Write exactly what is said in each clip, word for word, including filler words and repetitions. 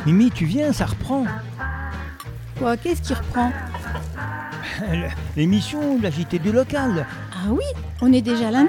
Mimi, tu viens, ça reprend. Quoi, qu'est-ce qui reprend? L'émission de la J T du local. Ah oui, on est déjà lundi?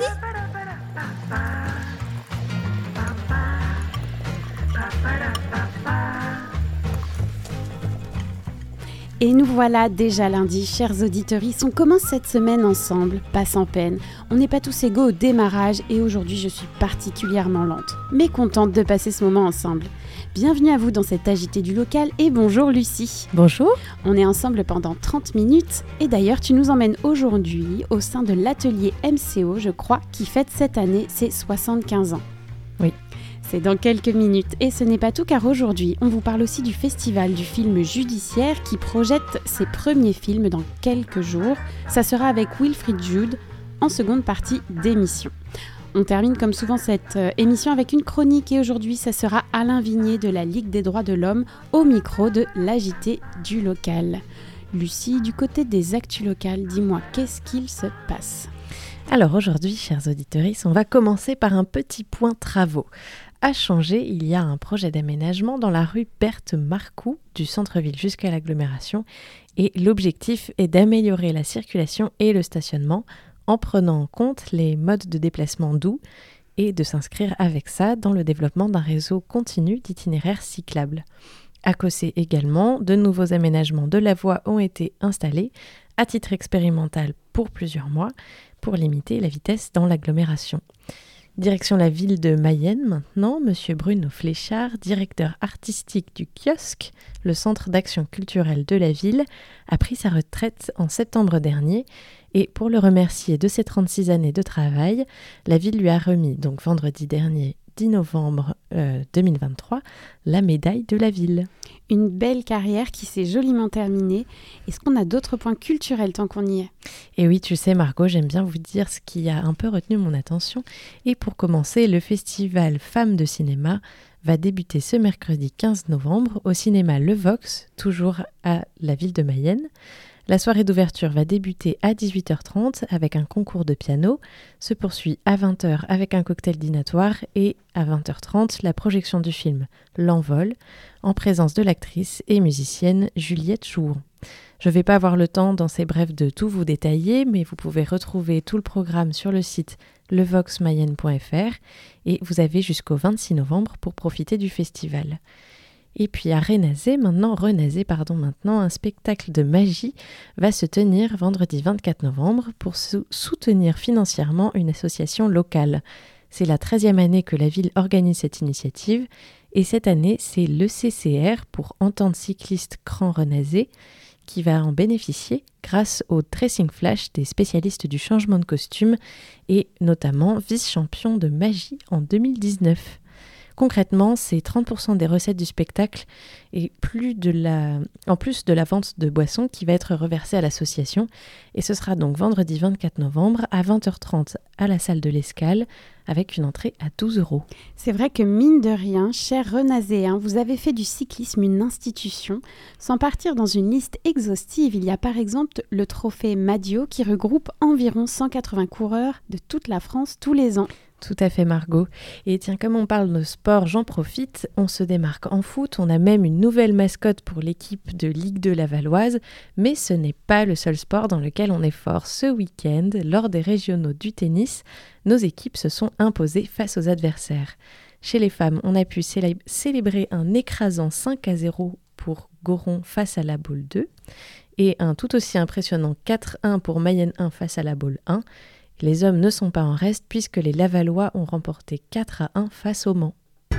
Et nous voilà déjà lundi, chers auditeurs. On commence cette semaine ensemble, pas sans peine. On n'est pas tous égaux au démarrage et aujourd'hui je suis particulièrement lente, mais contente de passer ce moment ensemble. Bienvenue à vous dans cette A J T du local et bonjour Lucie. Bonjour. On est ensemble pendant trente minutes et d'ailleurs tu nous emmènes aujourd'hui au sein de l'atelier M C O, je crois, qui fête cette année ses soixante-quinze ans. Oui. C'est dans quelques minutes. Et ce n'est pas tout car aujourd'hui, on vous parle aussi du festival du film judiciaire qui projette ses premiers films dans quelques jours. Ça sera avec Wilfried Jude en seconde partie d'émission. On termine comme souvent cette euh, émission avec une chronique et aujourd'hui, ça sera Alain Vigné de la Ligue des droits de l'homme au micro de l'A J T du local. Lucie, du côté des actus locales, dis-moi, qu'est-ce qu'il se passe ? Alors aujourd'hui, chers auditeurs, on va commencer par un petit point travaux. À Changé, il y a un projet d'aménagement dans la rue Berthe-Marcoux, du centre-ville jusqu'à l'agglomération, et l'objectif est d'améliorer la circulation et le stationnement en prenant en compte les modes de déplacement doux et de s'inscrire avec ça dans le développement d'un réseau continu d'itinéraires cyclables. À Cossé également, de nouveaux aménagements de la voie ont été installés à titre expérimental pour plusieurs mois pour limiter la vitesse dans l'agglomération. Direction la ville de Mayenne maintenant, Monsieur Bruno Fléchard, directeur artistique du Kiosque, le centre d'action culturelle de la ville, a pris sa retraite en septembre dernier et pour le remercier de ses trente-six années de travail, la ville lui a remis donc vendredi dernier, dix novembre euh, deux mille vingt-trois, la médaille de la ville. Une belle carrière qui s'est joliment terminée. Est-ce qu'on a d'autres points culturels tant qu'on y est ? Et oui, tu sais Margot, j'aime bien vous dire ce qui a un peu retenu mon attention. Et pour commencer, le festival Femmes de cinéma va débuter ce mercredi quinze novembre au cinéma Le Vox, toujours à la ville de Mayenne. La soirée d'ouverture va débuter à dix-huit heures trente avec un concours de piano, se poursuit à vingt heures avec un cocktail dînatoire et à vingt heures trente la projection du film L'Envol en présence de l'actrice et musicienne Juliette Jouan. Je ne vais pas avoir le temps dans ces brefs de tout vous détailler, mais vous pouvez retrouver tout le programme sur le site levox mayenne point f r et vous avez jusqu'au vingt-six novembre pour profiter du festival. Et puis à Renazé, maintenant, Renazé, pardon, maintenant, un spectacle de magie va se tenir vendredi vingt-quatre novembre pour sou- soutenir financièrement une association locale. C'est la treizième année que la ville organise cette initiative et cette année, c'est l'E C C R pour Entente Cycliste Cran Renazé qui va en bénéficier grâce au dressing flash des spécialistes du changement de costume et notamment vice-champion de magie en deux mille dix-neuf. Concrètement, c'est trente pour cent des recettes du spectacle et plus de la, en plus de la vente de boissons qui va être reversée à l'association. Et ce sera donc vendredi vingt-quatre novembre à vingt heures trente à la salle de l'Escale avec une entrée à douze euros. C'est vrai que mine de rien, cher Renazéen, vous avez fait du cyclisme une institution. Sans partir dans une liste exhaustive, il y a par exemple le trophée Madio qui regroupe environ cent quatre-vingts coureurs de toute la France tous les ans. Tout à fait Margot. Et tiens, comme on parle de sport, j'en profite, on se démarque en foot, on a même une nouvelle mascotte pour l'équipe de Ligue deux Lavalloise, mais ce n'est pas le seul sport dans lequel on est fort. Ce week-end, lors des régionaux du tennis, nos équipes se sont imposées face aux adversaires. Chez les femmes, on a pu célé- célébrer un écrasant cinq à zéro pour Goron face à la Baule deux et un tout aussi impressionnant quatre un pour Mayenne un face à la Baule un. Les hommes ne sont pas en reste puisque les Lavallois ont remporté quatre à un face au Mans.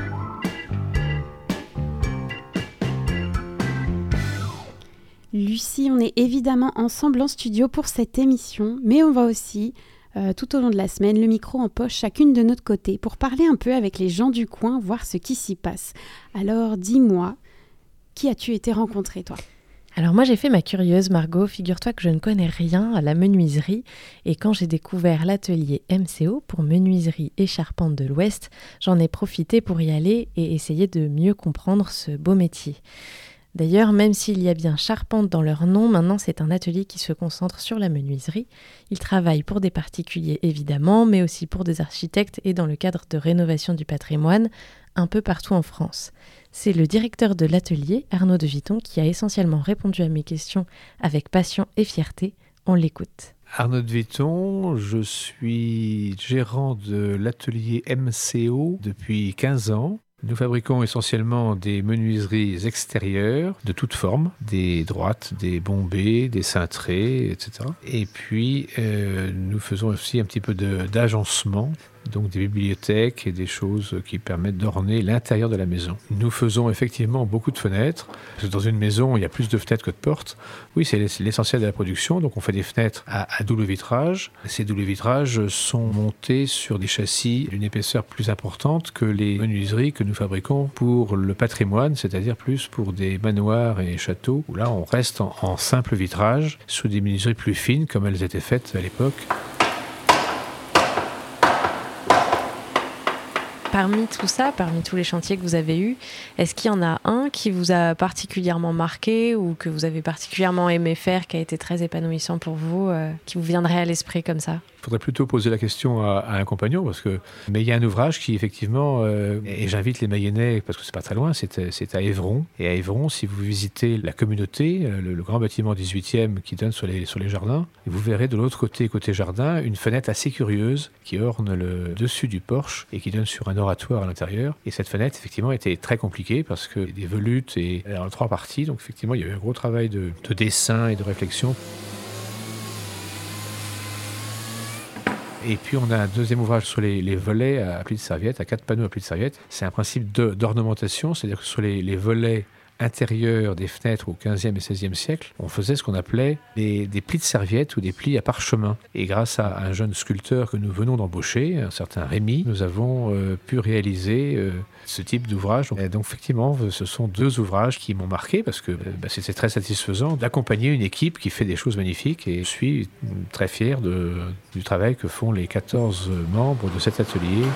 Lucie, on est évidemment ensemble en studio pour cette émission, mais on va aussi, euh, tout au long de la semaine, le micro en poche chacune de notre côté pour parler un peu avec les gens du coin, voir ce qui s'y passe. Alors dis-moi, qui as-tu été rencontrer toi ? Alors moi j'ai fait ma curieuse Margot, figure-toi que je ne connais rien à la menuiserie et quand j'ai découvert l'atelier M C O pour menuiserie et charpente de l'Ouest, j'en ai profité pour y aller et essayer de mieux comprendre ce beau métier. D'ailleurs, même s'il y a bien charpente dans leur nom, maintenant c'est un atelier qui se concentre sur la menuiserie. Ils travaillent pour des particuliers évidemment, mais aussi pour des architectes et dans le cadre de rénovation du patrimoine, un peu partout en France. C'est le directeur de l'atelier, Arnaud de Viton, qui a essentiellement répondu à mes questions avec passion et fierté. On l'écoute. Arnaud de Viton, je suis gérant de l'atelier M C O depuis quinze ans. Nous fabriquons essentiellement des menuiseries extérieures de toutes formes, des droites, des bombées, des cintrées, et cetera. Et puis, euh, nous faisons aussi un petit peu de, d'agencement, donc des bibliothèques et des choses qui permettent d'orner l'intérieur de la maison. Nous faisons effectivement beaucoup de fenêtres. Parce que dans une maison, il y a plus de fenêtres que de portes. Oui, c'est l'essentiel de la production. Donc on fait des fenêtres à, à double vitrage. Ces doubles vitrages sont montés sur des châssis d'une épaisseur plus importante que les menuiseries que nous fabriquons pour le patrimoine, c'est-à-dire plus pour des manoirs et châteaux, où là on reste en, en simple vitrage, sous des menuiseries plus fines comme elles étaient faites à l'époque. Parmi tout ça, parmi tous les chantiers que vous avez eus, est-ce qu'il y en a un qui vous a particulièrement marqué ou que vous avez particulièrement aimé faire, qui a été très épanouissant pour vous, euh, qui vous viendrait à l'esprit comme ça ? Il faudrait plutôt poser la question à, à un compagnon, parce que mais il y a un ouvrage qui effectivement, euh, et j'invite les Mayennais, parce que c'est pas très loin, c'est, c'est à Évron. Et à Évron, si vous visitez la communauté, le, le grand bâtiment dix-huitième qui donne sur les, sur les jardins, vous verrez de l'autre côté, côté jardin, une fenêtre assez curieuse qui orne le dessus du porche et qui donne sur un oratoire à l'intérieur. Et cette fenêtre, effectivement, était très compliquée parce que des volutes et en trois parties. Donc effectivement, il y a eu un gros travail de, de dessin et de réflexion. Et puis on a un deuxième ouvrage sur les, les volets à plis de serviette, à quatre panneaux à plis de serviette. C'est un principe de, d'ornementation, c'est-à-dire que sur les, les volets intérieurs des fenêtres au quinzième et seizième siècle, on faisait ce qu'on appelait des, des plis de serviette ou des plis à parchemin. Et grâce à un jeune sculpteur que nous venons d'embaucher, un certain Rémi, nous avons euh, pu réaliser euh, ce type d'ouvrage. Donc, donc effectivement, ce sont deux ouvrages qui m'ont marqué parce que euh, bah, c'était très satisfaisant d'accompagner une équipe qui fait des choses magnifiques et je suis très fier de, du travail que font les quatorze membres de cet atelier.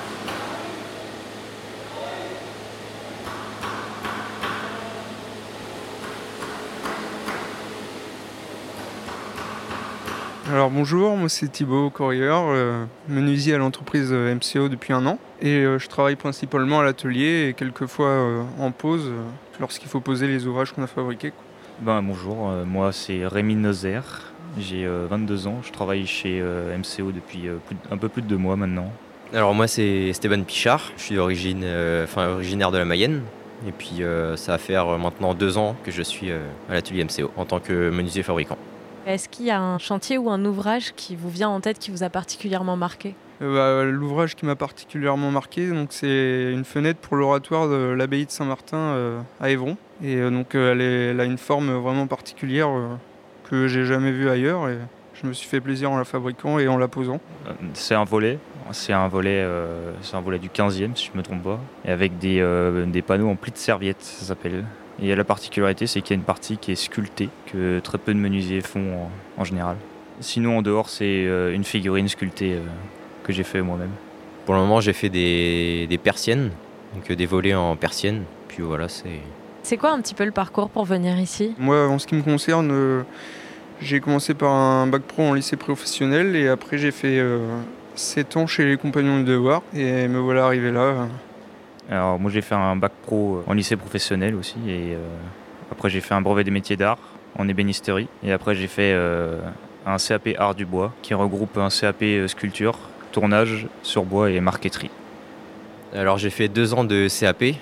Alors bonjour, moi c'est Thibaut Corrieur, euh, menuisier à l'entreprise M C O depuis un an. Et euh, je travaille principalement à l'atelier et quelquefois euh, en pause euh, lorsqu'il faut poser les ouvrages qu'on a fabriqués. Ben, bonjour, euh, moi c'est Rémi Nozer, j'ai euh, vingt-deux ans, je travaille chez euh, M C O depuis euh, plus de, un peu plus de deux mois maintenant. Alors moi c'est Stéphane Pichard, je suis d'origine, euh, enfin, originaire de la Mayenne. Et puis euh, ça va faire maintenant deux ans que je suis euh, à l'atelier M C O en tant que menuisier fabricant. Est-ce qu'il y a un chantier ou un ouvrage qui vous vient en tête, qui vous a particulièrement marqué ? euh, bah, L'ouvrage qui m'a particulièrement marqué, donc, c'est une fenêtre pour l'oratoire de l'abbaye de Saint-Martin euh, à Évron. Et euh, donc euh, elle, est, elle a une forme vraiment particulière euh, que j'ai jamais vue ailleurs. Et je me suis fait plaisir en la fabriquant et en la posant. C'est un volet, c'est un volet, euh, c'est un volet du quinzième si je ne me trompe pas, et avec des, euh, des panneaux en plis de serviette, ça s'appelle. Et la particularité, c'est qu'il y a une partie qui est sculptée, que très peu de menuisiers font en, en général. Sinon, en dehors, c'est euh, une figurine sculptée euh, que j'ai fait moi-même. Pour le moment, j'ai fait des, des persiennes, donc des volets en persienne. Puis voilà, c'est... C'est quoi un petit peu le parcours pour venir ici ? Moi, en ce qui me concerne, euh, j'ai commencé par un bac pro en lycée professionnel et après j'ai fait euh, sept ans chez les Compagnons du Devoir et me voilà arrivé là. Alors moi j'ai fait un bac pro en lycée professionnel aussi et euh, après j'ai fait un brevet des métiers d'art en ébénisterie et après j'ai fait euh, un C A P art du bois qui regroupe un C A P sculpture, tournage sur bois et marqueterie. Alors j'ai fait deux ans de C A P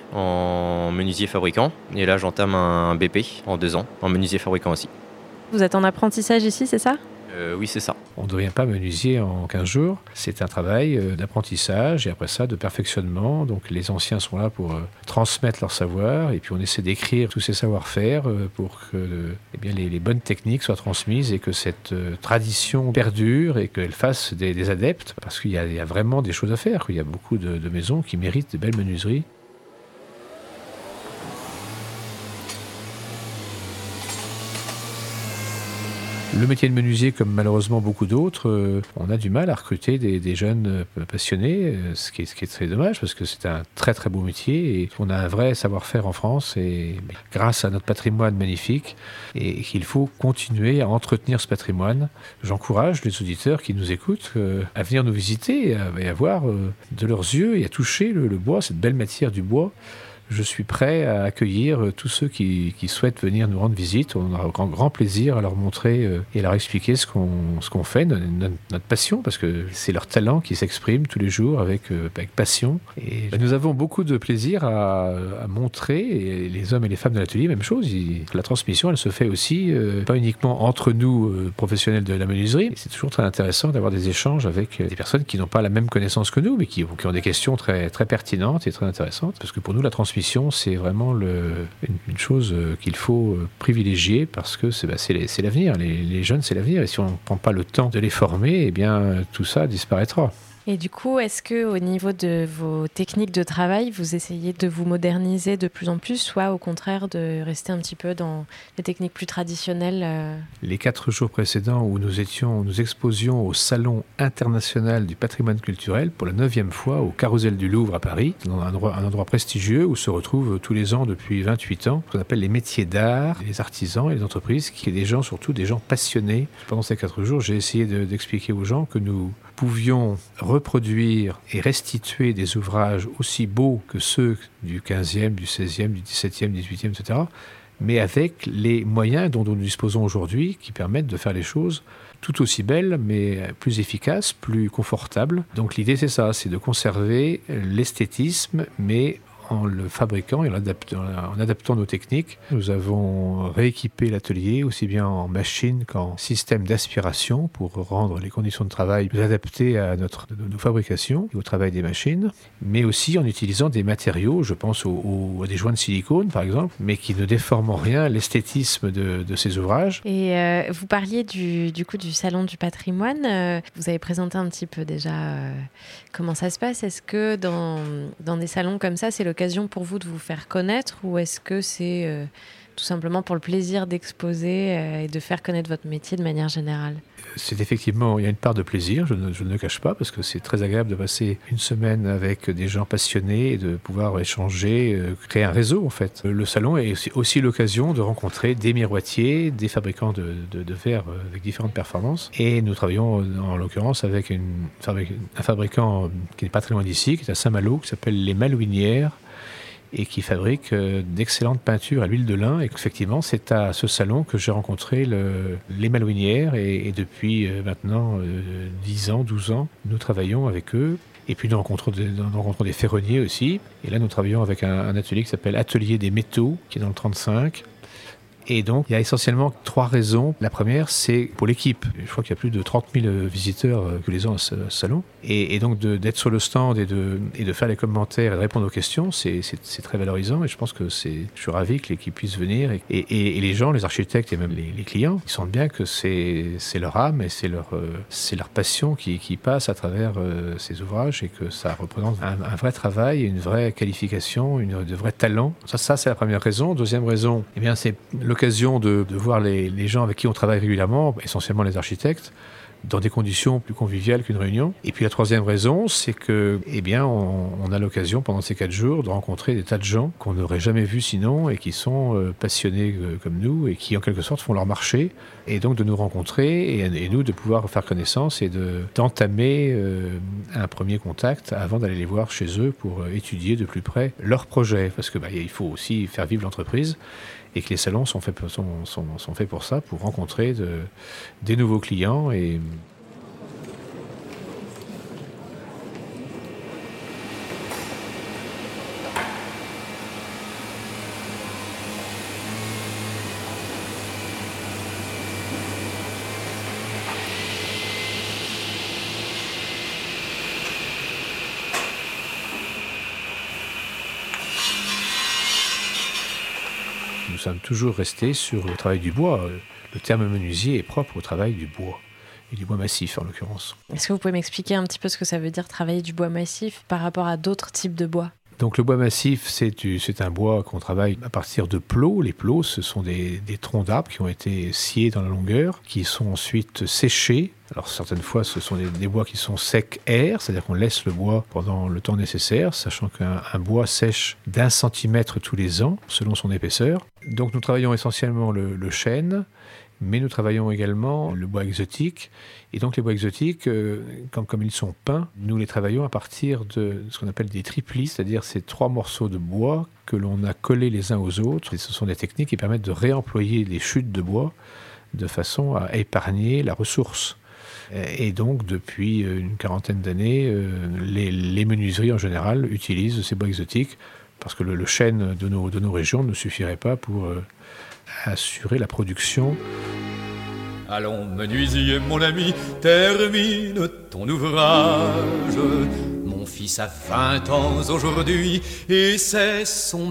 en menuisier fabricant et là j'entame un B P en deux ans en menuisier fabricant aussi. Vous êtes en apprentissage ici, c'est ça ? Euh, oui, c'est ça. On ne devient pas menuisier en quinze jours. C'est un travail euh, d'apprentissage et après ça, de perfectionnement. Donc les anciens sont là pour euh, transmettre leur savoir et puis on essaie d'écrire tous ces savoir-faire euh, pour que euh, eh bien, les, les bonnes techniques soient transmises et que cette euh, tradition perdure et qu'elle fasse des, des adeptes parce qu'il y a, il y a vraiment des choses à faire. Il y a beaucoup de, de maisons qui méritent de belles menuiseries. Le métier de menuisier, comme malheureusement beaucoup d'autres, euh, on a du mal à recruter des, des jeunes euh, passionnés, euh, ce, qui est, ce qui est très dommage parce que c'est un très très beau métier et on a un vrai savoir-faire en France et grâce à notre patrimoine magnifique et qu'il faut continuer à entretenir ce patrimoine. J'encourage les auditeurs qui nous écoutent euh, à venir nous visiter et à, et à voir euh, de leurs yeux et à toucher le, le bois, cette belle matière du bois. Je suis prêt à accueillir tous ceux qui, qui souhaitent venir nous rendre visite. On aura grand, grand plaisir à leur montrer euh, et à leur expliquer ce qu'on, ce qu'on fait, notre, notre passion, parce que c'est leur talent qui s'exprime tous les jours avec, euh, avec passion. Et nous avons beaucoup de plaisir à, à montrer, et les hommes et les femmes de l'atelier, même chose. Ils, la transmission, elle se fait aussi, euh, pas uniquement entre nous, euh, professionnels de la menuiserie. C'est toujours très intéressant d'avoir des échanges avec des personnes qui n'ont pas la même connaissance que nous, mais qui, qui ont des questions très, très pertinentes et très intéressantes. Parce que pour nous, la transmission, c'est vraiment le, une, une chose qu'il faut privilégier parce que c'est, bah, c'est, c'est l'avenir. Les, les jeunes, c'est l'avenir. Et si on ne prend pas le temps de les former, eh bien, tout ça disparaîtra. Et du coup, est-ce qu'au niveau de vos techniques de travail, vous essayez de vous moderniser de plus en plus, soit au contraire de rester un petit peu dans les techniques plus traditionnelles euh... Les quatre jours précédents où nous étions, nous exposions au Salon international du patrimoine culturel pour la neuvième fois au Carrousel du Louvre à Paris, dans un endroit, un endroit prestigieux où se retrouvent tous les ans depuis vingt-huit ans ce qu'on appelle les métiers d'art, les artisans et les entreprises, qui est des gens, surtout des gens passionnés. Pendant ces quatre jours, j'ai essayé de, d'expliquer aux gens que nous pouvions reproduire et restituer des ouvrages aussi beaux que ceux du quinzième, du seizième, du dix-septième, dix-huitième, et cetera, mais avec les moyens dont nous disposons aujourd'hui qui permettent de faire les choses tout aussi belles, mais plus efficaces, plus confortables. Donc l'idée, c'est ça, c'est de conserver l'esthétisme, mais en le fabriquant et en adaptant, en adaptant nos techniques. Nous avons rééquipé l'atelier aussi bien en machine qu'en système d'aspiration pour rendre les conditions de travail plus adaptées à notre, nos fabrications et au travail des machines, mais aussi en utilisant des matériaux, je pense aux, aux, à des joints de silicone par exemple, mais qui ne déforment en rien l'esthétisme de, de ces ouvrages. Et euh, vous parliez du, du coup du Salon du patrimoine, euh, vous avez présenté un petit peu déjà euh, comment ça se passe. Est-ce que dans, dans des salons comme ça, c'est l'occasion pour vous de vous faire connaître ou est-ce que c'est euh, tout simplement pour le plaisir d'exposer euh, et de faire connaître votre métier de manière générale ? C'est effectivement, il y a une part de plaisir, je ne, je ne le cache pas, parce que c'est très agréable de passer une semaine avec des gens passionnés et de pouvoir échanger, euh, créer un réseau en fait. Le salon est aussi, aussi l'occasion de rencontrer des miroitiers, des fabricants de, de, de verre avec différentes performances. Et nous travaillons en l'occurrence avec une, un fabricant qui n'est pas très loin d'ici, qui est à Saint-Malo, qui s'appelle Les Malouinières, et qui fabrique euh, d'excellentes peintures à l'huile de lin. Et effectivement, c'est à ce salon que j'ai rencontré le, les Malouinières et, et depuis euh, maintenant euh, dix ans, douze ans, nous travaillons avec eux. Et puis nous rencontrons des, nous rencontrons des ferronniers aussi. Et là, nous travaillons avec un, un atelier qui s'appelle Atelier des métaux, qui est dans le trente-cinq. Et donc, il y a essentiellement trois raisons. La première, c'est pour l'équipe. Je crois qu'il y a plus de trente mille visiteurs tous les ans à ce salon. Et, et donc, de, d'être sur le stand et de, et de faire les commentaires et de répondre aux questions, c'est, c'est, c'est très valorisant. Et je pense que c'est, je suis ravi que l'équipe puisse venir. Et, et, et les gens, les architectes et même les, les clients, ils sentent bien que c'est, c'est leur âme et c'est leur, euh, c'est leur passion qui, qui passe à travers euh, ces ouvrages et que ça représente un, un vrai travail, une vraie qualification, une, de vrais talents. Ça, ça, c'est la première raison. Deuxième raison, eh bien, c'est l'occasion De, de voir les, les gens avec qui on travaille régulièrement, essentiellement les architectes, dans des conditions plus conviviales qu'une réunion. Et puis la troisième raison, c'est que, eh bien, on, on a l'occasion pendant ces quatre jours de rencontrer des tas de gens qu'on n'aurait jamais vus sinon et qui sont euh, passionnés euh, comme nous et qui en quelque sorte font leur marché. Et donc de nous rencontrer et, et nous de pouvoir faire connaissance et de, d'entamer euh, un premier contact avant d'aller les voir chez eux pour euh, étudier de plus près leurs projets. Parce que bah, il faut aussi faire vivre l'entreprise. Et que les salons sont faits, sont, sont, sont faits pour ça, pour rencontrer de, des nouveaux clients. Et nous sommes toujours restés sur le travail du bois. Le terme menuisier est propre au travail du bois, et du bois massif en l'occurrence. Est-ce que vous pouvez m'expliquer un petit peu ce que ça veut dire travailler du bois massif par rapport à d'autres types de bois ? Donc le bois massif, c'est, du, c'est un bois qu'on travaille à partir de plots. Les plots, ce sont des, des troncs d'arbres qui ont été sciés dans la longueur, qui sont ensuite séchés. Alors certaines fois, ce sont des, des bois qui sont secs air, c'est-à-dire qu'on laisse le bois pendant le temps nécessaire, sachant qu'un un bois sèche d'un centimètre tous les ans, selon son épaisseur. Donc nous travaillons essentiellement le, le chêne, mais nous travaillons également le bois exotique. Et donc les bois exotiques, euh, comme, comme ils sont peints, nous les travaillons à partir de ce qu'on appelle des triplis, c'est-à-dire ces trois morceaux de bois que l'on a collés les uns aux autres. Et ce sont des techniques qui permettent de réemployer les chutes de bois de façon à épargner la ressource. Et donc, depuis une quarantaine d'années, euh, les, les menuiseries en général utilisent ces bois exotiques parce que le, le chêne de nos, de nos régions ne suffirait pas pour euh, assurer la production. Allons, menuisier, mon ami, termine ton ouvrage. Mon fils a vingt ans aujourd'hui et c'est son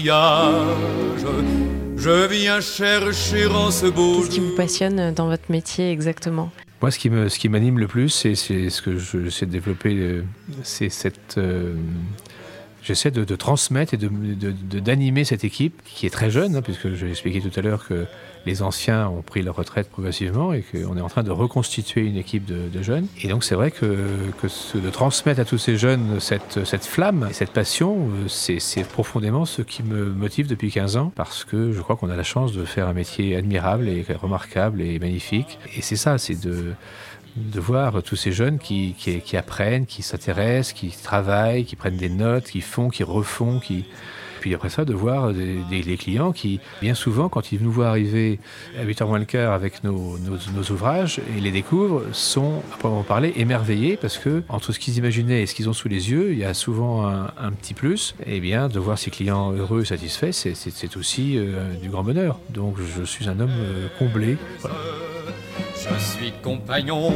mariage. Je viens chercher en ce beau... Qu'est-ce qui vous passionne dans votre métier exactement ? Moi, ce qui, me, ce qui m'anime le plus, c'est, c'est ce que je, j'essaie de développer, euh, c'est cette... Euh, j'essaie de, de transmettre et de, de, de, d'animer cette équipe qui est très jeune, hein, puisque j'ai expliqué tout à l'heure que les anciens ont pris leur retraite progressivement et qu'on est en train de reconstituer une équipe de, de jeunes. Et donc c'est vrai que, que ce, de transmettre à tous ces jeunes cette, cette flamme et cette passion, c'est, c'est profondément ce qui me motive depuis quinze ans, parce que je crois qu'on a la chance de faire un métier admirable et remarquable et magnifique. Et c'est ça, c'est de... de voir tous ces jeunes qui, qui, qui apprennent, qui s'intéressent, qui travaillent, qui prennent des notes, qui font, qui refont, qui... Puis après ça, de voir des, des, des clients qui, bien souvent, quand ils nous voient arriver à huit heures moins le quart avec nos, nos, nos ouvrages et les découvrent, sont, à proprement parler, émerveillés parce que entre ce qu'ils imaginaient et ce qu'ils ont sous les yeux, il y a souvent un, un petit plus. Et bien, de voir ces clients heureux, satisfaits, c'est, c'est, c'est aussi euh, du grand bonheur. Donc, je suis un homme euh, comblé. Voilà. Je suis compagnon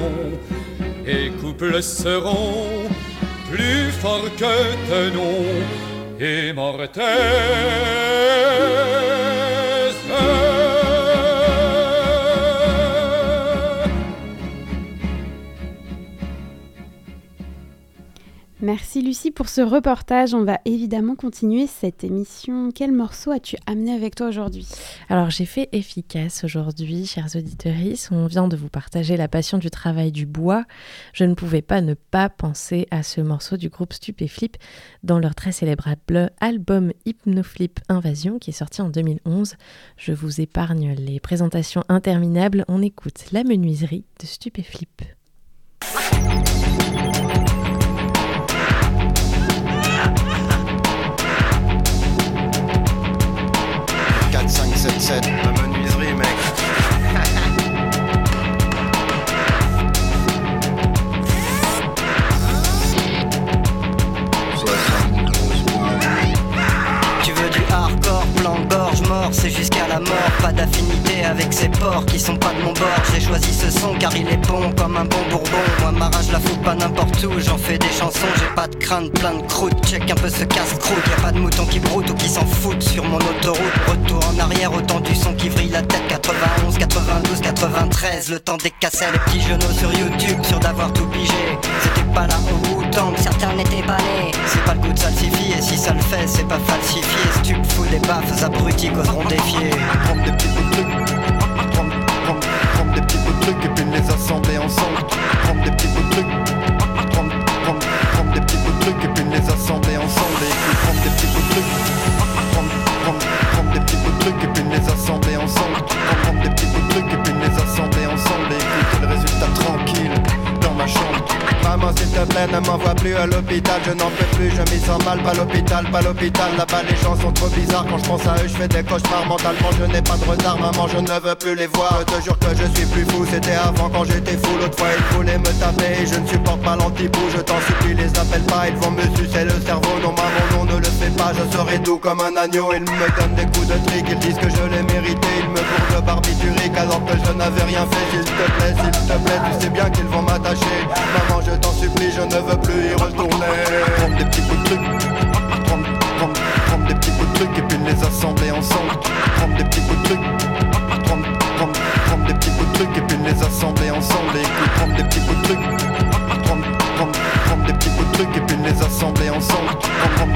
et couple seront plus fort que tenon et mortaise. Merci Lucie pour ce reportage. On va évidemment continuer cette émission. Quel morceau as-tu amené avec toi aujourd'hui ? Alors j'ai fait efficace aujourd'hui, chers auditeurs. On vient de vous partager la passion du travail du bois. Je ne pouvais pas ne pas penser à ce morceau du groupe Stupéflip dans leur très célèbre album Hypnoflip Invasion qui est sorti en deux mille onze. Je vous épargne les présentations interminables. On écoute La Menuiserie de Stupéflip. cinq sept sept, la menuiserie, mec. Tu veux du hardcore, plan de gorge mort, c'est jusqu'à la mort. Pas d'affinité avec ces porcs qui sont pas de mon bord. J'ai choisi ce son car il est bon comme un bon bourbon. Moi ma rage la fout pas n'importe où, j'en fais des chansons. J'ai pas de crainte, plein de croûte, check un peu ce casse-croûte. Y'a pas de moutons qui broutent ou qui s'en foutent sur mon autoroute. Retour en arrière, autant du son qui vrille la tête. Quatre-vingt-onze, quatre-vingt-douze, quatre-vingt-treize. Le temps des cassettes, les petits genoux sur YouTube, sûr d'avoir tout pigé. C'était pas là au Wu-Tang, certains n'étaient pas nés. C'est pas le goût de salsifie, et si ça le fait, c'est pas falsifié. Stup fout des baffes, abrutis qu'oseront défier. Prendre des petits bouts de trucs, prendre, prendre, prendre des petits bouts de trucs et puis les assembler ensemble. Prendre des petits bouts de trucs, prendre, prendre, prendre des petits bouts de trucs et puis les assembler ensemble. Et puis prendre des petits bouts de trucs, prendre, prendre, prendre des petits bouts de trucs et puis les assembler ensemble. Prendre, prendre des petits bouts de trucs et puis les assembler ensemble. Et écouter le résultat tranquille dans ma chambre. Maman s'il te plaît ne m'envoie plus à l'hôpital. Je n'en peux plus, je m'y sens mal. Pas l'hôpital, pas l'hôpital. Là-bas les gens sont trop bizarres. Quand je pense à eux je fais des cauchemars. Mentalement je n'ai pas de retard. Maman je ne veux plus les voir. Je te jure que je suis plus fou. C'était avant quand j'étais fou. L'autre fois ils voulaient me taper. Je ne supporte pas l'anti-bout. Je t'en supplie les appelle pas. Ils vont me sucer le cerveau. Non maman non ne le fais pas. Je serai doux comme un agneau. Ils me donnent des coups de trick. Ils disent que je l'ai mérité. Ils me bourrent de barbiturique alors que je n'avais rien fait. S'il te plaît, s'il te plaît, tu sais bien qu'ils vont m'attacher. Maman je t'en supplie, je ne veux plus y retourner. Prendre des petits bouts de trucs, prendre, prendre, prendre des petits bouts de trucs et puis les assembler ensemble. Prendre des petits bouts de trucs, prendre, prendre, prendre des petits bouts de trucs et puis les assembler ensemble. Et puis prendre des petits bouts de trucs, prendre, prendre, prendre des petits bouts de trucs et puis les assembler ensemble. Prendre, prendre des petits bouts de trucs.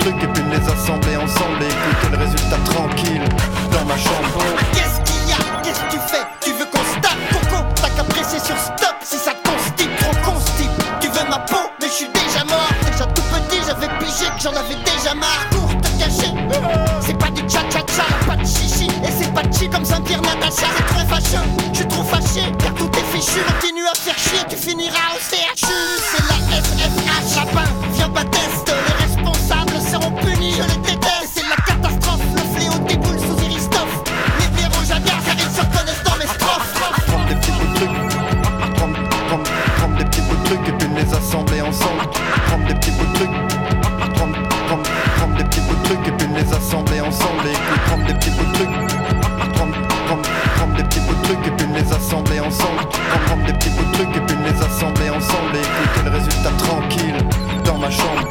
trucs et puis de les assembler ensemble et écouter le résultat tranquille dans ma chambre. Qu'est-ce qu'il y a? Qu'est-ce que tu fais? Tu veux qu'on se tape, Coco? T'as qu'à presser sur stop si ça te constipe, trop constipe. Tu veux ma peau? Mais je suis déjà mort. Déjà tout petit j'avais pigé que j'en avais déjà marre. Pour te cacher, c'est pas du cha-cha-cha, pas de chichi. Et c'est pas chi comme Saint-Pierre Natacha. C'est très fâcheux, je suis trop fâché car tout est fichu. Continue à faire chier, tu finiras au C H U. C'est la S F H, lapin, viens pas test. Les responsables seront punis, je les déteste. C'est la catastrophe, le fléau déboule sous Iristophe. Les blaireaux jaguars car ils se reconnaissent dans mes strophes. Prendre des petits bouts de trucs, prendre, prendre, prendre des petits bouts de trucs et puis de les assembler ensemble. Prendre des petits bouts de trucs, prendre, prendre, prendre des petits bouts de trucs et puis de les assembler ensemble. Et puis prendre des petits bouts de trucs, prendre, prendre, prendre des petits bouts de trucs et puis de les assembler ensemble. Prendre, prendre des petits bouts de trucs et puis de les assembler ensemble. Et écouter le résultat tranquille dans ma chambre.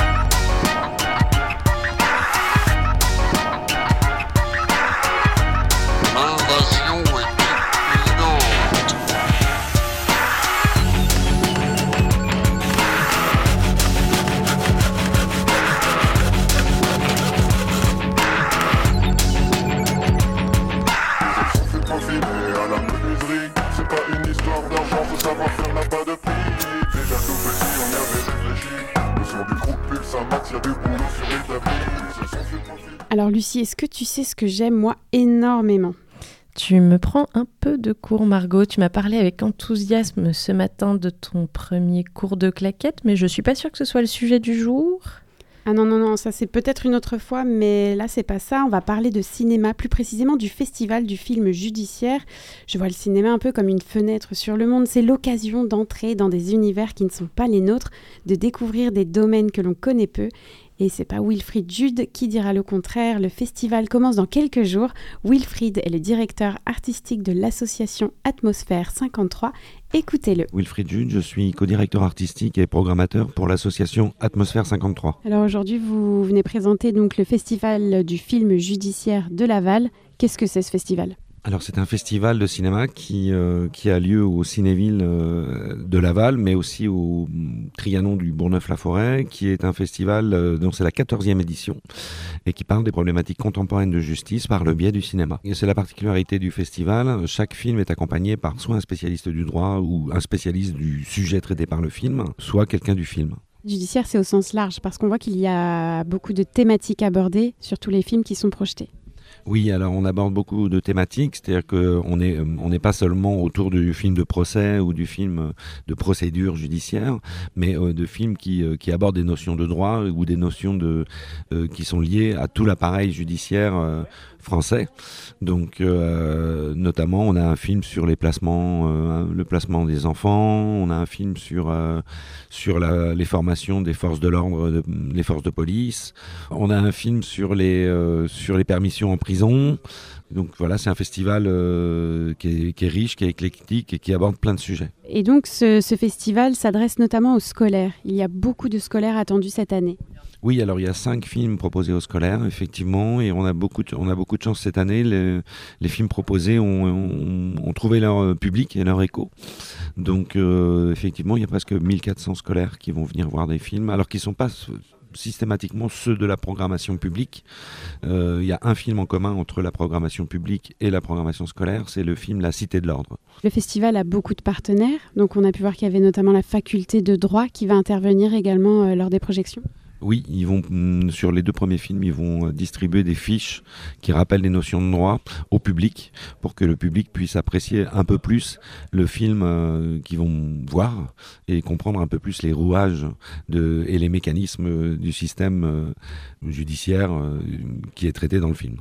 Alors Lucie, est-ce que tu sais ce que j'aime moi énormément? Tu me prends un peu de cours, Margot. Tu m'as parlé avec enthousiasme ce matin de ton premier cours de claquettes, mais je ne suis pas sûre que ce soit le sujet du jour. Ah non, non, non, ça c'est peut-être une autre fois, mais là c'est pas ça. On va parler de cinéma, plus précisément du festival du film judiciaire. Je vois le cinéma un peu comme une fenêtre sur le monde. C'est l'occasion d'entrer dans des univers qui ne sont pas les nôtres, de découvrir des domaines que l'on connaît peu. Et c'est pas Wilfried Jude qui dira le contraire. Le festival commence dans quelques jours. Wilfried est le directeur artistique de l'association Atmosphère cinquante-trois. Écoutez-le. Wilfried Jude, je suis co-directeur artistique et programmateur pour l'association Atmosphère cinquante-trois. Alors aujourd'hui, vous venez présenter donc le festival du film judiciaire de Laval. Qu'est-ce que c'est ce festival ? Alors c'est un festival de cinéma qui, euh, qui a lieu au Cinéville euh, de Laval, mais aussi au Trianon du Bourgneuf-la-Forêt, qui est un festival euh, dont c'est la quatorzième édition et qui parle des problématiques contemporaines de justice par le biais du cinéma. Et c'est la particularité du festival, chaque film est accompagné par soit un spécialiste du droit ou un spécialiste du sujet traité par le film, soit quelqu'un du film. Judiciaire, c'est au sens large, parce qu'on voit qu'il y a beaucoup de thématiques abordées sur tous les films qui sont projetés. Oui, alors on aborde beaucoup de thématiques, c'est-à-dire qu'on n'est on n'est pas seulement autour du film de procès ou du film de procédure judiciaire, mais euh, de films qui, euh, qui abordent des notions de droit ou des notions de, euh, qui sont liées à tout l'appareil judiciaire euh, français. Donc, euh, notamment, on a un film sur les placements, euh, le placement des enfants, on a un film sur, euh, sur la, les formations des forces de l'ordre, de, les forces de police, on a un film sur les, euh, sur les permissions en prison. Donc voilà, c'est un festival euh, qui, est, qui est riche, qui est éclectique et qui aborde plein de sujets. Et donc ce, ce festival s'adresse notamment aux scolaires. Il y a beaucoup de scolaires attendus cette année. Oui, alors il y a cinq films proposés aux scolaires, effectivement, et on a beaucoup de, on a beaucoup de chance cette année. Les, les films proposés ont, ont, ont trouvé leur public et leur écho. Donc euh, effectivement, il y a presque mille quatre cents scolaires qui vont venir voir des films, alors qu'ils ne sont pas systématiquement ceux de la programmation publique. Euh, il y a un film en commun entre la programmation publique et la programmation scolaire, c'est le film La Cité de l'Ordre. Le festival a beaucoup de partenaires, donc on a pu voir qu'il y avait notamment la faculté de droit qui va intervenir également euh, lors des projections. Oui, ils vont, sur les deux premiers films, ils vont distribuer des fiches qui rappellent les notions de droit au public pour que le public puisse apprécier un peu plus le film euh, qu'ils vont voir et comprendre un peu plus les rouages de, et les mécanismes du système euh, judiciaire euh, qui est traité dans le film.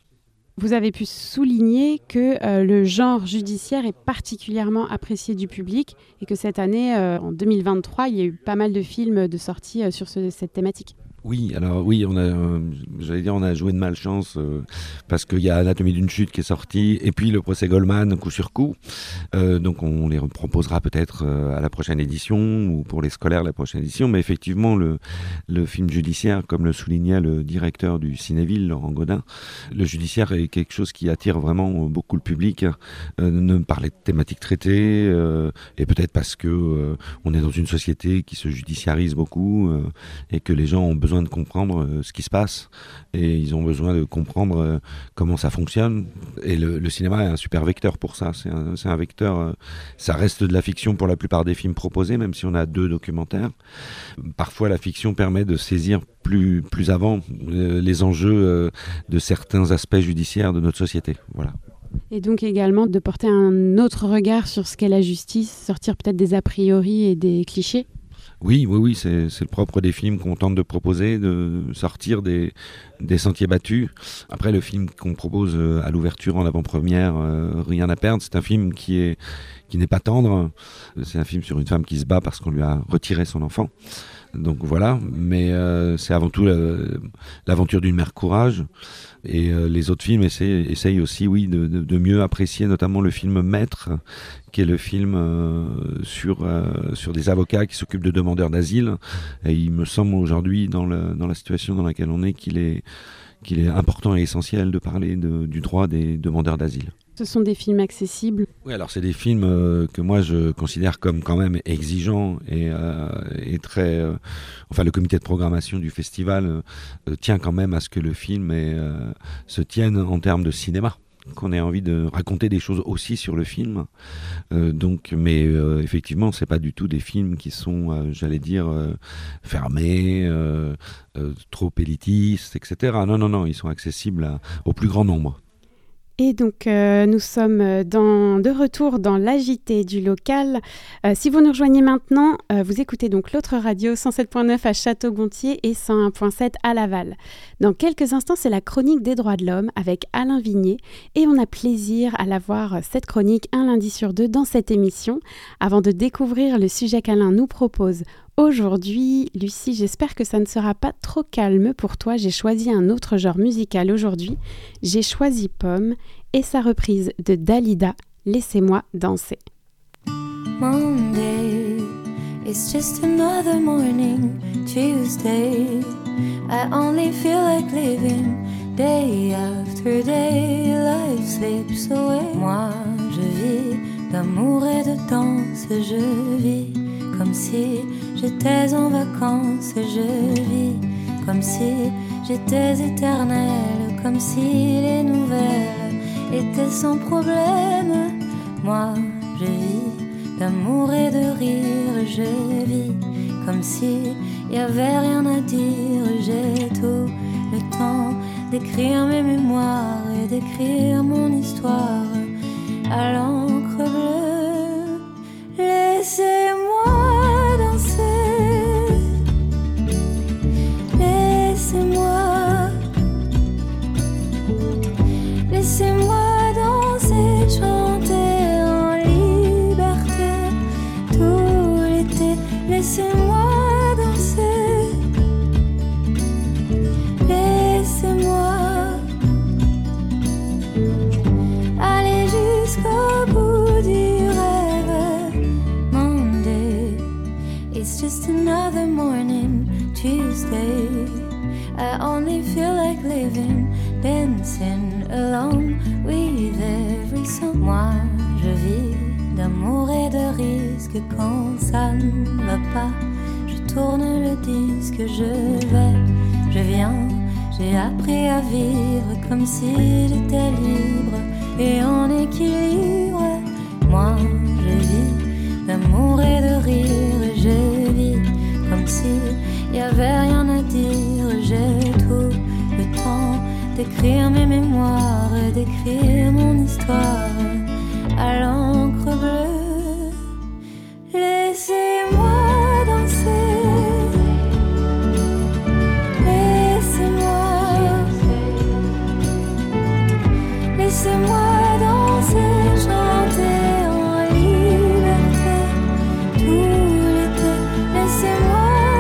Vous avez pu souligner que euh, le genre judiciaire est particulièrement apprécié du public et que cette année, euh, en deux mille vingt-trois, il y a eu pas mal de films de sortie euh, sur ce, cette thématique. Oui, alors oui, on a, euh, j'allais dire, on a joué de malchance euh, parce qu'il y a Anatomie d'une chute qui est sorti et puis le procès Goldman coup sur coup. Euh, donc on les proposera peut-être euh, à la prochaine édition ou pour les scolaires la prochaine édition. Mais effectivement, le, le film judiciaire, comme le soulignait le directeur du Cinéville, Laurent Godin, le judiciaire est quelque chose qui attire vraiment beaucoup le public. Euh, ne parler de thématiques traitées euh, et peut-être parce que euh, on est dans une société qui se judiciarise beaucoup euh, et que les gens ont besoin besoin de comprendre euh, ce qui se passe et ils ont besoin de comprendre euh, comment ça fonctionne. Et le, le cinéma est un super vecteur pour ça. C'est un, c'est un vecteur, euh, ça reste de la fiction pour la plupart des films proposés, même si on a deux documentaires. Parfois, la fiction permet de saisir plus, plus avant euh, les enjeux euh, de certains aspects judiciaires de notre société. Voilà. Et donc également de porter un autre regard sur ce qu'est la justice, sortir peut-être des a priori et des clichés. Oui, oui, oui, c'est, c'est le propre des films qu'on tente de proposer, de sortir des, des sentiers battus. Après, le film qu'on propose à l'ouverture en avant-première, euh, Rien à perdre, c'est un film qui est qui n'est pas tendre. C'est un film sur une femme qui se bat parce qu'on lui a retiré son enfant. Donc voilà, mais euh, c'est avant tout la, l'aventure d'une mère courage. Et euh, les autres films essayent, essayent aussi, oui, de, de, de mieux apprécier notamment le film Maître, qui est le film euh, sur, euh, sur des avocats qui s'occupent de demandeurs d'asile. Et il me semble aujourd'hui, dans, le, dans la situation dans laquelle on est, qu'il est, qu'il est important et essentiel de parler de, du droit des demandeurs d'asile. Ce sont des films accessibles. Oui, alors c'est des films euh, que moi je considère comme quand même exigeants et, euh, et très... Euh, enfin, le comité de programmation du festival euh, tient quand même à ce que le film est, euh, se tienne en termes de cinéma, qu'on ait envie de raconter des choses aussi sur le film. Euh, donc, mais euh, effectivement, c'est pas du tout des films qui sont, euh, j'allais dire, euh, fermés, euh, euh, trop élitistes, et cetera. Non, non, non, ils sont accessibles à, au plus grand nombre. Et donc, euh, nous sommes dans, de retour dans l'A J T du local. Euh, si vous nous rejoignez maintenant, euh, vous écoutez donc l'autre radio cent sept virgule neuf à Château-Gontier et cent un virgule sept à Laval. Dans quelques instants, c'est la chronique des droits de l'homme avec Alain Vigné. Et on a plaisir à la voir, cette chronique, un lundi sur deux dans cette émission. Avant de découvrir le sujet qu'Alain nous propose aujourd'hui, Lucie, j'espère que ça ne sera pas trop calme pour toi. J'ai choisi un autre genre musical aujourd'hui. J'ai choisi Pomme et sa reprise de Dalida, Laissez-moi danser. Monday, it's just another morning. Tuesday, I only feel like living. Day after day, life slips away. Moi, je vis d'amour et de danse, je vis comme si j'étais en vacances, je vis comme si j'étais éternelle, comme si les nouvelles étaient sans problème. Moi, je vis d'amour et de rire, je vis comme si y avait rien à dire. J'ai tout le temps d'écrire mes mémoires et d'écrire mon histoire à l'encre bleue. Laissez-moi danser, laissez-moi, laissez-moi danser, chanter en liberté tout l'été. Laissez-moi danser, laissez-moi aller jusqu'au bout du rêve. Monday, it's just another morning. Tuesday, I only feel like living, dancing along with every song. Moi, je vis d'amour et de risque. Quand ça ne va pas, je tourne le disque. Je vais, je viens, j'ai appris à vivre comme si j'étais libre et en équilibre. Moi, je vis d'amour et de rire. Je vis comme si y avait rien à dire. J'ai tout le temps d'écrire mes mémoires et d'écrire mon histoire à l'encre bleue. Laissez-moi danser, laissez-moi, laissez-moi danser, chanter en liberté tout l'été. Laissez-moi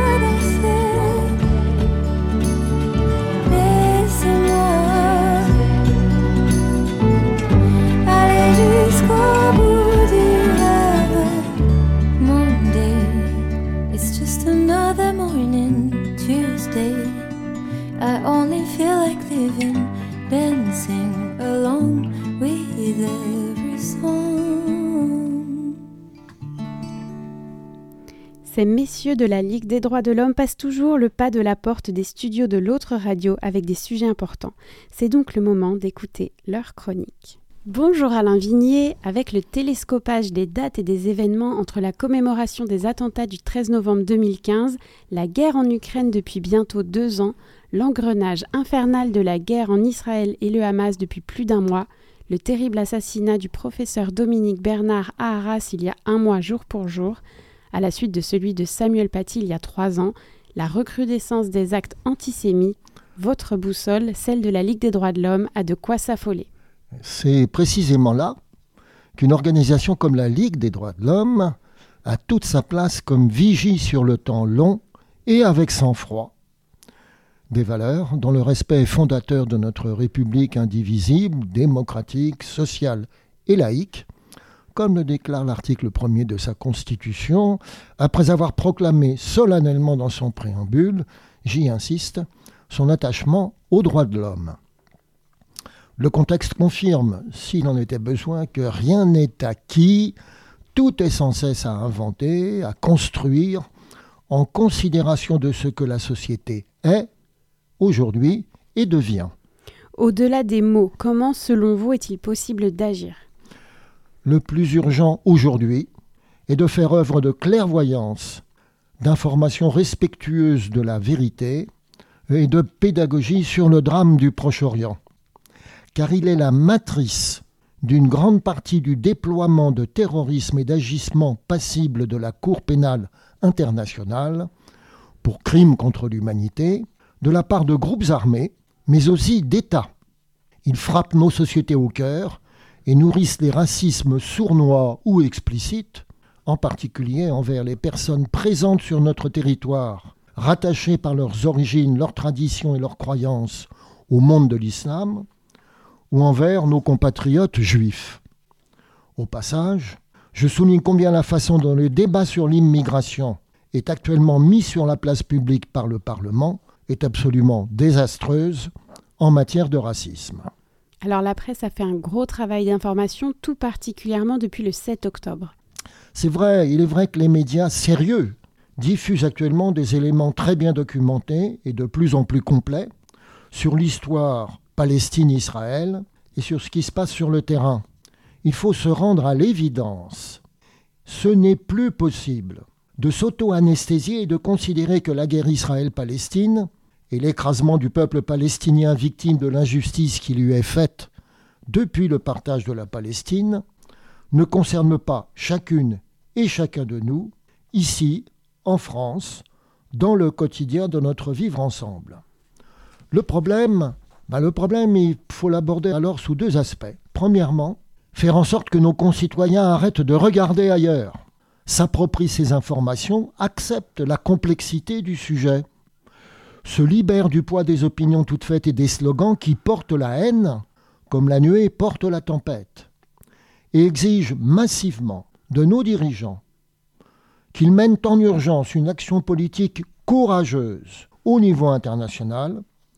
jusqu'au bout du rêve. Monday, it's just another morning. Tuesday, I only feel like living, dancing along with every song. Ces messieurs de la Ligue des droits de l'homme passent toujours le pas de la porte des studios de l'autre radio avec des sujets importants. C'est donc le moment d'écouter leur chronique. Bonjour Alain Vignier. Avec le télescopage des dates et des événements entre la commémoration des attentats du treize novembre deux mille quinze, la guerre en Ukraine depuis bientôt deux ans, l'engrenage infernal de la guerre en Israël et le Hamas depuis plus d'un mois, le terrible assassinat du professeur Dominique Bernard à Arras il y a un mois jour pour jour, à la suite de celui de Samuel Paty il y a trois ans, la recrudescence des actes antisémites, votre boussole, celle de la Ligue des droits de l'homme, a de quoi s'affoler. C'est précisément là qu'une organisation comme la Ligue des droits de l'homme a toute sa place comme vigie sur le temps long et avec sang-froid. Des valeurs dont le respect est fondateur de notre République indivisible, démocratique, sociale et laïque, comme le déclare l'article premier de sa Constitution, après avoir proclamé solennellement dans son préambule, j'y insiste, son attachement aux droits de l'homme. Le contexte confirme, s'il en était besoin, que rien n'est acquis, tout est sans cesse à inventer, à construire, en considération de ce que la société est, aujourd'hui, et devient. Au-delà des mots, comment, selon vous, est-il possible d'agir ? Le plus urgent aujourd'hui est de faire œuvre de clairvoyance, d'information respectueuse de la vérité et de pédagogie sur le drame du Proche-Orient. Car il est la matrice d'une grande partie du déploiement de terrorisme et d'agissements passibles de la Cour pénale internationale pour crimes contre l'humanité, de la part de groupes armés, mais aussi d'États. Ils frappent nos sociétés au cœur et nourrissent les racismes sournois ou explicites, en particulier envers les personnes présentes sur notre territoire, rattachées par leurs origines, leurs traditions et leurs croyances au monde de l'islam, ou envers nos compatriotes juifs. Au passage, je souligne combien la façon dont le débat sur l'immigration est actuellement mis sur la place publique par le Parlement est absolument désastreuse en matière de racisme. Alors la presse a fait un gros travail d'information, tout particulièrement depuis le sept octobre. C'est vrai, il est vrai que les médias sérieux diffusent actuellement des éléments très bien documentés et de plus en plus complets sur l'histoire Palestine-Israël et sur ce qui se passe sur le terrain. Il faut se rendre à l'évidence. Ce n'est plus possible de s'auto-anesthésier et de considérer que la guerre Israël-Palestine et l'écrasement du peuple palestinien victime de l'injustice qui lui est faite depuis le partage de la Palestine ne concernent pas chacune et chacun de nous, ici, en France, dans le quotidien de notre vivre ensemble. Le problème Ben, le problème, il faut l'aborder alors sous deux aspects. Premièrement, faire en sorte que nos concitoyens arrêtent de regarder ailleurs, s'approprient ces informations, acceptent la complexité du sujet, se libèrent du poids des opinions toutes faites et des slogans qui portent la haine, comme la nuée porte la tempête, et exigent massivement de nos dirigeants qu'ils mènent en urgence une action politique courageuse au niveau international,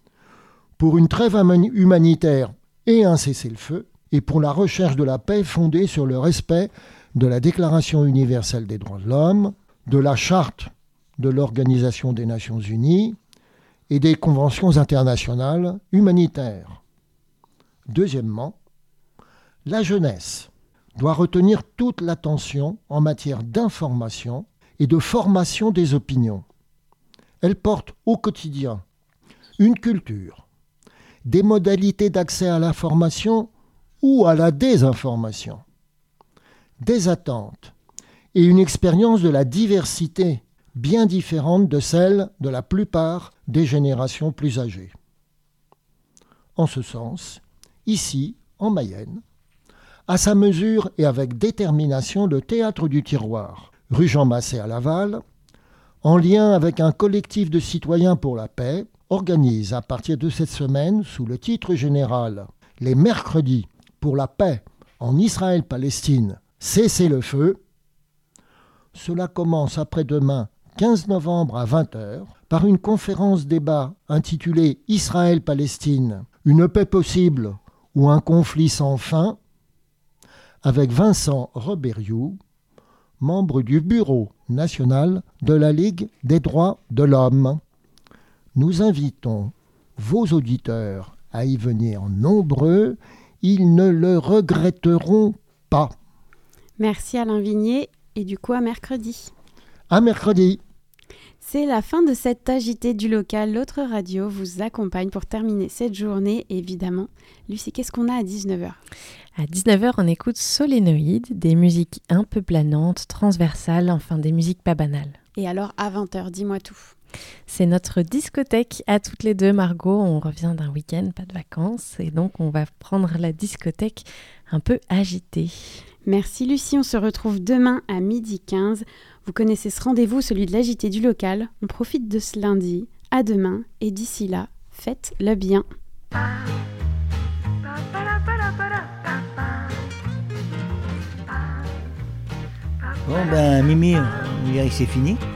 pour une trêve humanitaire et un cessez-le-feu, et pour la recherche de la paix fondée sur le respect de la Déclaration universelle des droits de l'homme, de la Charte de l'Organisation des Nations Unies et des conventions internationales humanitaires. Deuxièmement, la jeunesse doit retenir toute l'attention en matière d'information et de formation des opinions. Elle porte au quotidien une culture, des modalités d'accès à l'information ou à la désinformation, des attentes et une expérience de la diversité bien différente de celle de la plupart des générations plus âgées. En ce sens, ici, en Mayenne, à sa mesure et avec détermination, le Théâtre du Tiroir, rue Jean Massé à Laval, en lien avec un collectif de citoyens pour la paix, organise à partir de cette semaine, sous le titre général « Les mercredis pour la paix en Israël-Palestine, cessez-le-feu ». Cela commence après-demain, quinze novembre à vingt heures, par une conférence-débat intitulée « Israël-Palestine, une paix possible ou un conflit sans fin » avec Vincent Robériou, membre du bureau national de la Ligue des droits de l'homme. Nous invitons vos auditeurs à y venir nombreux, ils ne le regretteront pas. Merci Alain Vignier, et du coup à mercredi. À mercredi. C'est la fin de cette A J T du local. L'autre radio vous accompagne pour terminer cette journée, évidemment. Lucie, qu'est-ce qu'on a à dix-neuf heures ? À dix-neuf heures, on écoute Solénoïde, des musiques un peu planantes, transversales, enfin des musiques pas banales. Et alors à vingt heures, dis-moi tout. C'est notre discothèque à toutes les deux, Margot. On revient d'un week-end, pas de vacances, et donc on va prendre la discothèque un peu agitée. Merci Lucie, on se retrouve demain à midi quinze. Vous connaissez ce rendez-vous, celui de l'A J T du local. On profite de ce lundi. À demain, et d'ici là, faites-le bien. Bon ben Mimi, on dirait que c'est fini.